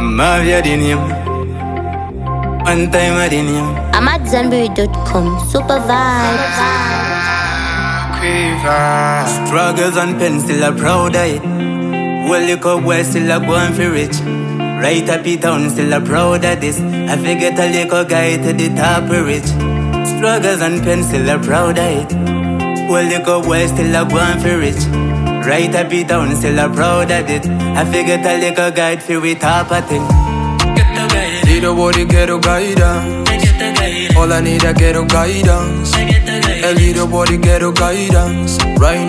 Mafia the name. One time I the name. I'm at Zanberry.com. Super vibes. Struggles and pen still a proud of it. Well, look up where still a going for rich. Right up it town still a proud of this. I forget a little guy to the top of rich. Struggles and pen still a proud of it. Well, look up where still a going for rich. Right up it town still a proud of it. I forget a little guide for we top of thing. Little body ghetto guidance. All I need a ghetto guidance. A little body ghetto guidance. Right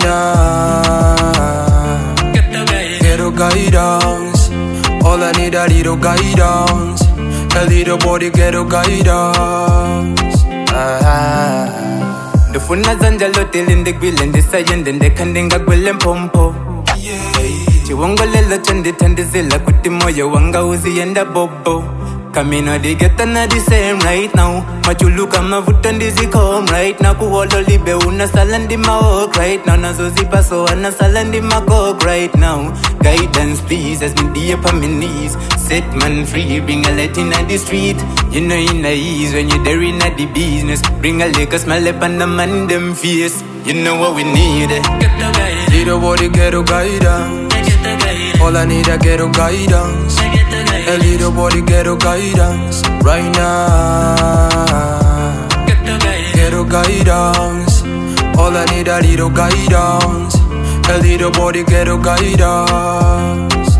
now. Ghetto guidance. All I need a little guidance. A little body ghetto guidance. The funa zanja lotel in the grill and the sayan and the kandinga grill and pompo. Chiwangolelo chandi zilla kuti moyo wanga uzi and a bobo. Kamino they get the same right now. Machuluka mavutondi zikom right now. Kuwolo libe una salandi ma right now. Nazo zipa so ana salandi ma coke right now. Guidance please as me deep on my knees. Set man free, bring a light in the street. You know in the ease when you're there in the business. Bring a liquor smell up on the man them face. You know what we need. Little body ghetto guidance. All I need a ghetto guidance. A little body ghetto guidance. Right now. Ghetto guidance. All I need a little guidance. A little body ghetto guidance.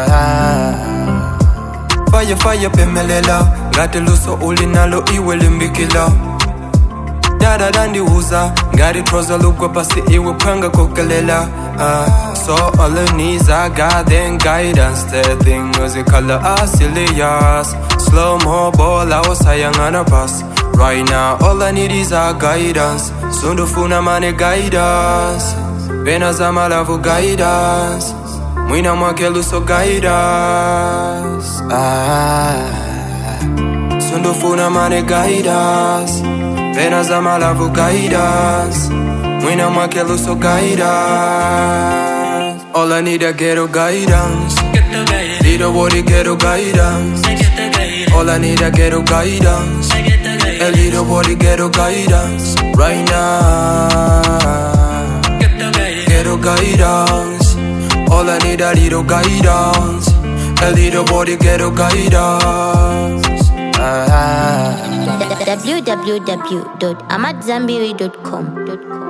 Fire fire pemelela. Ngati luso ulinalo iwe limbikila. Dada dandi uza. Ngati troza lukwa pasi iwe panga kokelela. So all the needs I got then guidance. The thing was a color Asilias. Slow mo ball I was sayang on a pass. Right now all I need is a guidance. Sundu funa mane guidance. Pena zamalavu guidance. Mwina mwakelu so guidance. Sundu funa mane guidance. Pena zamalavu guidance. Mwina mwakelu so guidance. All I need a ghetto guidance. Little body ghetto guidance. All I need a ghetto guidance. A little body ghetto guidance. Right now. Ghetto guidance. All I need a little guidance. A little body ghetto guidance. www.amatzambiri.com